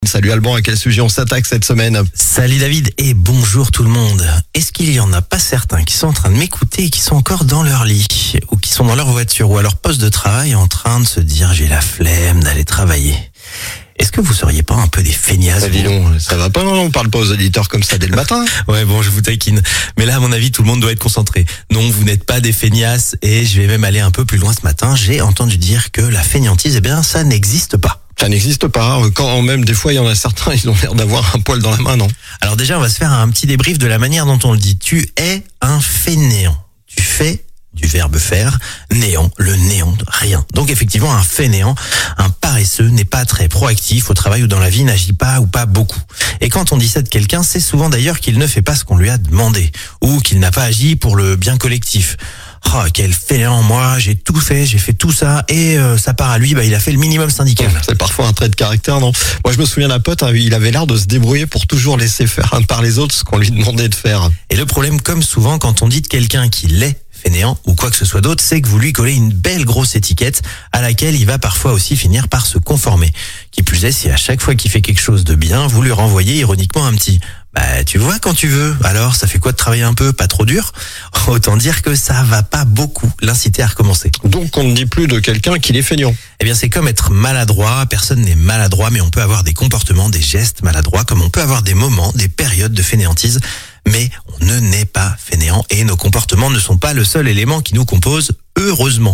Salut Alban, à quel sujet on s'attaque cette semaine? Salut David et bonjour tout le monde. Est-ce qu'il y en a pas certains qui sont en train de m'écouter et qui sont encore dans leur lit ou qui sont dans leur voiture ou à leur poste de travail en train de se dire j'ai la flemme d'aller travailler? Est-ce que vous seriez pas un peu des feignasses? Dis donc, ça va pas, on parle pas aux auditeurs comme ça dès le matin. Ouais bon, je vous taquine. Mais là à mon avis tout le monde doit être concentré. Non, vous n'êtes pas des feignasses et je vais même aller un peu plus loin ce matin. J'ai entendu dire que la feignantise, ça n'existe pas. Ça n'existe pas, quand même des fois il y en a certains, ils ont l'air d'avoir un poil dans la main, non? Alors déjà on va se faire un petit débrief de la manière dont on le dit. Tu es un fainéant. Tu fais du verbe faire, néant, le néant de rien. Donc effectivement un fainéant, un paresseux n'est pas très proactif au travail ou dans la vie, n'agit pas ou pas beaucoup. Et quand on dit ça de quelqu'un, c'est souvent d'ailleurs qu'il ne fait pas ce qu'on lui a demandé ou qu'il n'a pas agi pour le bien collectif. Oh, quel fainéant, moi, j'ai tout fait, j'ai fait tout ça, et ça part à lui, il a fait le minimum syndical. C'est parfois un trait de caractère, non? Moi, je me souviens d'un pote, il avait l'air de se débrouiller pour toujours laisser faire par les autres ce qu'on lui demandait de faire. Et le problème, comme souvent, quand on dit de quelqu'un qu'il est fainéant ou quoi que ce soit d'autre, c'est que vous lui collez une belle grosse étiquette à laquelle il va parfois aussi finir par se conformer. Qui plus est, si à chaque fois qu'il fait quelque chose de bien, vous lui renvoyez ironiquement un petit tu vois quand tu veux. Alors, ça fait quoi de travailler un peu, pas trop dur? Autant dire que ça va pas beaucoup l'inciter à recommencer. Donc, on ne dit plus de quelqu'un qu'il est feignant. Eh bien, c'est comme être maladroit. Personne n'est maladroit, mais on peut avoir des comportements, des gestes maladroits, comme on peut avoir des moments, des périodes de fainéantise. Mais on ne naît pas fainéant et nos comportements ne sont pas le seul élément qui nous compose, heureusement.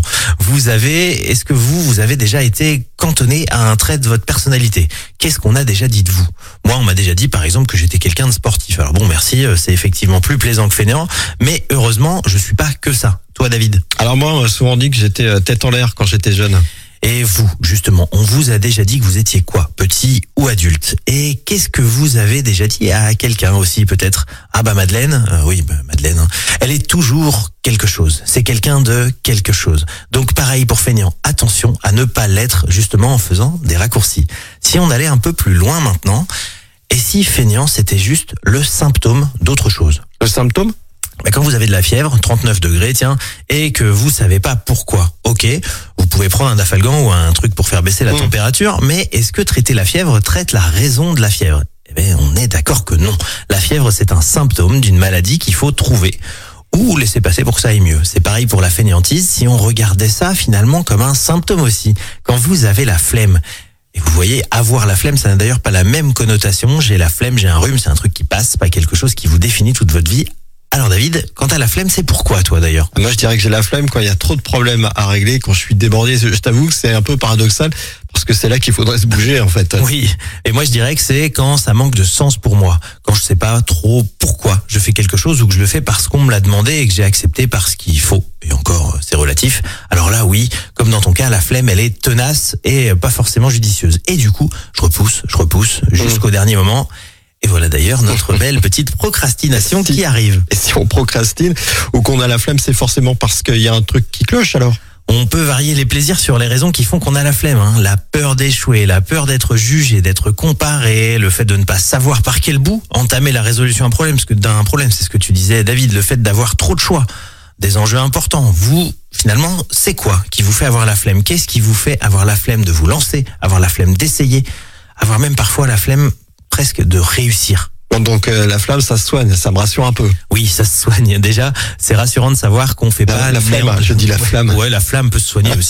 Est-ce que vous avez déjà été cantonné à un trait de votre personnalité? Qu'est-ce qu'on a déjà dit de vous? Moi, on m'a déjà dit, par exemple, que j'étais quelqu'un de sportif. Alors bon, merci, c'est effectivement plus plaisant que fainéant, mais heureusement, je suis pas que ça. Toi, David? Alors moi, on m'a souvent dit que j'étais tête en l'air quand j'étais jeune. Et vous, justement, on vous a déjà dit que vous étiez quoi, petit ou adulte? Et qu'est-ce que vous avez déjà dit à quelqu'un aussi, peut-être? Madeleine, Madeleine, hein. Elle est toujours quelque chose. C'est quelqu'un de quelque chose. Donc pareil pour feignant, attention à ne pas l'être justement en faisant des raccourcis. Si on allait un peu plus loin maintenant, et si feignant c'était juste le symptôme d'autre chose? Le symptôme? Quand vous avez de la fièvre, 39 degrés, et que vous savez pas pourquoi, ok, vous pouvez prendre un Dafalgan ou un truc pour faire baisser la température, mais est-ce que traiter la fièvre traite la raison de la fièvre? On est d'accord que non. La fièvre, c'est un symptôme d'une maladie qu'il faut trouver ou laisser passer pour que ça aille mieux. C'est pareil pour la fainéantise, si on regardait ça finalement comme un symptôme aussi. Quand vous avez la flemme, et vous voyez, avoir la flemme, ça n'a d'ailleurs pas la même connotation. J'ai la flemme, j'ai un rhume, c'est un truc qui passe, pas quelque chose qui vous définit toute votre vie. Alors David, quand t'as la flemme, c'est pourquoi toi d'ailleurs? Moi je dirais que j'ai la flemme quand il y a trop de problèmes à régler, quand je suis débordé. Je t'avoue que c'est un peu paradoxal, parce que c'est là qu'il faudrait se bouger en fait. Oui, et moi je dirais que c'est quand ça manque de sens pour moi, quand je sais pas trop pourquoi je fais quelque chose ou que je le fais parce qu'on me l'a demandé et que j'ai accepté parce qu'il faut. Et encore, c'est relatif. Alors là oui, comme dans ton cas, la flemme elle est tenace et pas forcément judicieuse. Et du coup, je repousse jusqu'au dernier moment. Et voilà d'ailleurs notre belle petite procrastination qui arrive. Et si on procrastine ou qu'on a la flemme, c'est forcément parce qu'il y a un truc qui cloche alors? On peut varier les plaisirs sur les raisons qui font qu'on a la flemme. La peur d'échouer, la peur d'être jugé, d'être comparé, le fait de ne pas savoir par quel bout entamer la résolution d'un problème. C'est ce que tu disais David, le fait d'avoir trop de choix, des enjeux importants. Vous, finalement, c'est quoi qui vous fait avoir la flemme? Qu'est-ce qui vous fait avoir la flemme de vous lancer, avoir la flemme d'essayer, avoir même parfois la flemme presque de réussir? Donc la flamme, ça se soigne, ça me rassure un peu. Oui, ça se soigne. Déjà, c'est rassurant de savoir qu'on fait pas la flamme. Je dis la flamme. Ouais, la flamme peut se soigner aussi.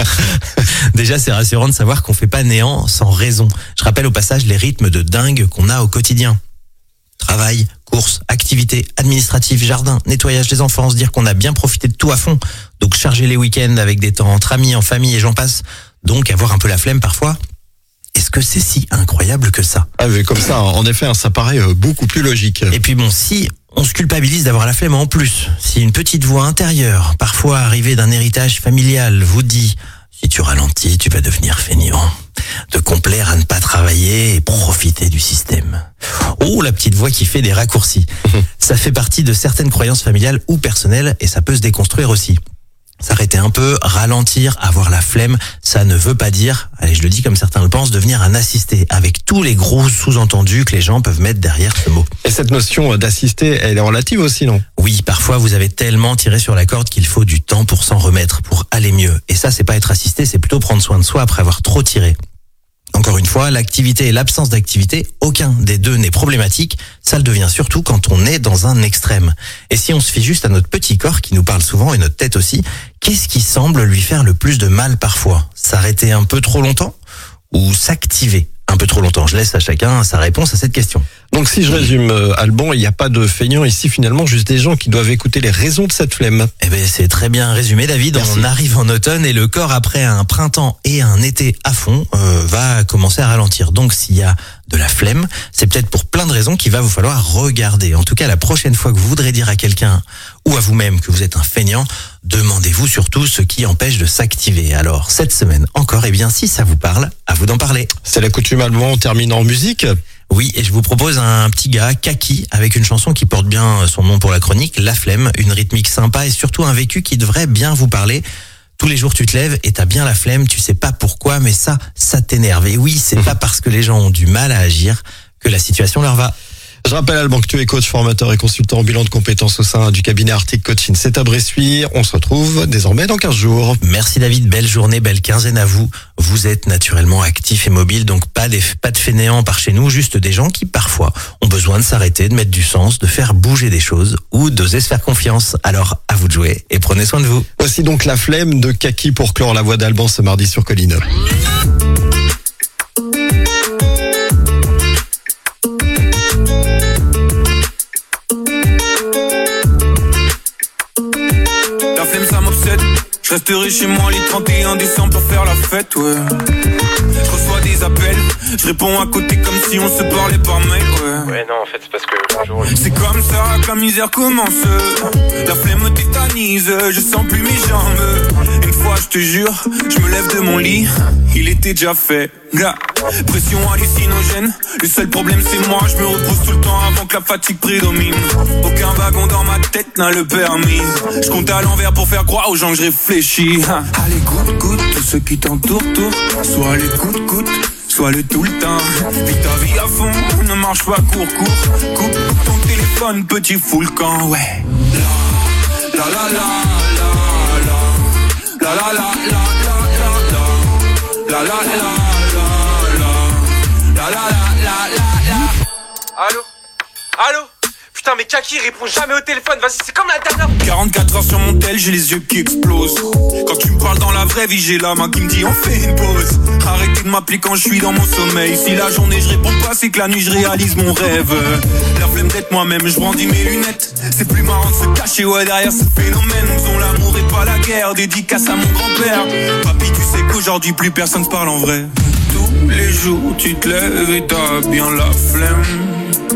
Déjà, c'est rassurant de savoir qu'on fait pas néant sans raison. Je rappelle au passage les rythmes de dingue qu'on a au quotidien. Travail, courses, activités administratives, jardin, nettoyage des enfants, se dire qu'on a bien profité de tout à fond. Donc charger les week-ends avec des temps entre amis, en famille et j'en passe. Donc avoir un peu la flemme parfois. Est-ce que c'est si incroyable que ça? Mais comme ça, en effet, ça paraît beaucoup plus logique. Et puis bon, si on se culpabilise d'avoir la flemme en plus, si une petite voix intérieure, parfois arrivée d'un héritage familial, vous dit « Si tu ralentis, tu vas devenir feignant », de complaire à ne pas travailler et profiter du système. Oh, la petite voix qui fait des raccourcis. Ça fait partie de certaines croyances familiales ou personnelles et ça peut se déconstruire aussi. S'arrêter un peu, ralentir, avoir la flemme, ça ne veut pas dire, allez je le dis comme certains le pensent, devenir un assisté, avec tous les gros sous-entendus que les gens peuvent mettre derrière ce mot. Et cette notion d'assister, elle est relative aussi, non? Oui, parfois vous avez tellement tiré sur la corde qu'il faut du temps pour s'en remettre, pour aller mieux. Et ça, c'est pas être assisté, c'est plutôt prendre soin de soi après avoir trop tiré. Encore une fois, l'activité et l'absence d'activité, aucun des deux n'est problématique. Ça le devient surtout quand on est dans un extrême. Et si on se fie juste à notre petit corps qui nous parle souvent et notre tête aussi, qu'est-ce qui semble lui faire le plus de mal parfois? S'arrêter un peu trop longtemps ou s'activer un peu trop longtemps? Je laisse à chacun sa réponse à cette question. Donc si je résume, Alban, il n'y a pas de feignants ici finalement, juste des gens qui doivent écouter les raisons de cette flemme. Eh ben, c'est très bien résumé, David. Merci. On arrive en automne et le corps, après un printemps et un été à fond, va commencer à ralentir. Donc s'il y a de la flemme, c'est peut-être pour plein de raisons qu'il va vous falloir regarder. En tout cas, la prochaine fois que vous voudrez dire à quelqu'un ou à vous-même que vous êtes un feignant, demandez-vous surtout ce qui empêche de s'activer. Alors, cette semaine encore, eh bien, si ça vous parle, à vous d'en parler. C'est la coutume, Alban, on termine en musique. Oui, et je vous propose un petit gars, Kaki, avec une chanson qui porte bien son nom pour la chronique, La Flemme, une rythmique sympa et surtout un vécu qui devrait bien vous parler. Tous les jours tu te lèves et t'as bien la flemme, tu sais pas pourquoi, mais ça t'énerve. Et oui, c'est pas parce que les gens ont du mal à agir que la situation leur va. Je rappelle, Alban, que tu es coach, formateur et consultant en bilan de compétences au sein du cabinet Arctic Coaching. C'est à Bressuire. On se retrouve désormais dans 15 jours. Merci David, belle journée, belle quinzaine à vous. Vous êtes naturellement actifs et mobiles, donc pas de fainéants par chez nous, juste des gens qui parfois ont besoin de s'arrêter, de mettre du sens, de faire bouger des choses ou d'oser se faire confiance. Alors à vous de jouer et prenez soin de vous. Voici donc La Flemme de Kaki pour clore la voix d'Alban ce mardi sur Colline. La flemme ça m'obsède. Je resterai chez moi les 31 décembre pour faire la fête, ouais. Je reçois des appels, je réponds à côté comme si on se parlait par mail, ouais. Ouais, non, en fait, c'est parce que bonjour. C'est comme ça que la misère commence. La flemme me tétanise, je sens plus mes jambes. Une fois, je te jure, je me lève de mon lit, il était déjà fait. Gars, pression hallucinogène, le seul problème c'est moi, je me repose tout le temps avant que la fatigue prédomine. Aucun wagon dans ma tête n'a le permis. Je compte à l'envers pour faire croire aux gens que je réfléchis. Allez, goûte, tous ceux qui t'entourent, soit les coude, soit le tout le temps. Vis ta vie à fond, ne marche pas court. Coupe ton téléphone, petit fou le camp, ouais. La la la la la la la la la la la la la la. Allô Putain, mais Kaki répond jamais au téléphone, vas-y, c'est comme la dernière. 44 heures sur mon tel, j'ai les yeux qui explosent. Quand tu me parles dans la vraie vie, j'ai la main qui me dit on fait une pause. Arrêtez de m'appeler quand je suis dans mon sommeil. Si la journée je réponds pas, c'est que la nuit je réalise mon rêve. La flemme d'être moi-même, je brandis mes lunettes. C'est plus marrant de se cacher, ouais, derrière ce phénomène. Nous faisons l'amour et pas la guerre, dédicace à mon grand-père. Papy, tu sais qu'aujourd'hui plus personne se parle en vrai. Tous les jours tu te lèves et t'as bien la flemme.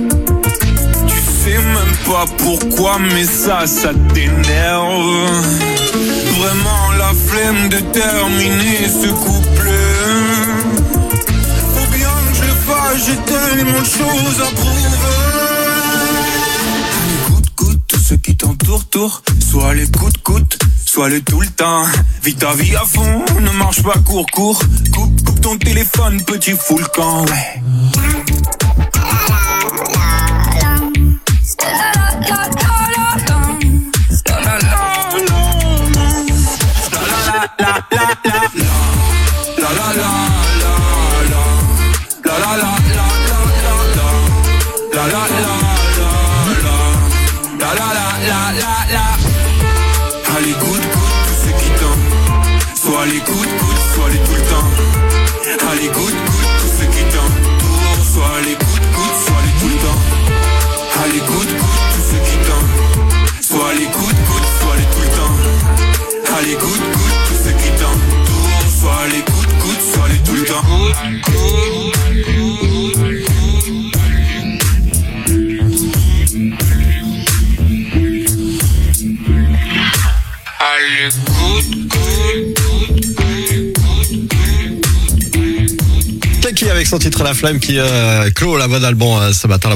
Je sais même pas pourquoi, mais ça t'énerve. Vraiment la flemme de terminer ce couple. Faut bien que je le fasse, j'ai tellement de choses à prouver. Écoute, tous ceux qui t'entourent, soit les coude, soit le tout le temps. Vis ta vie à fond, ne marche pas court. Coupe ton téléphone, petit fou le camp, ouais. Allez, goûte, tous ceux qui t'entourent. Soit les coude, soit les tout le temps. Allez, goûte, tous ceux qui t'entourent. Soit les coude, soit les tout le temps. Allez, goûte, tous ceux qui t'entourent. Soit les coude, soit les tout le temps. Allez, goûte, tous ceux qui t'entourent. Soit les coude, soit les tout le temps. Kaki avec son titre La Flemme qui clôt la voix d'Alban ce matin.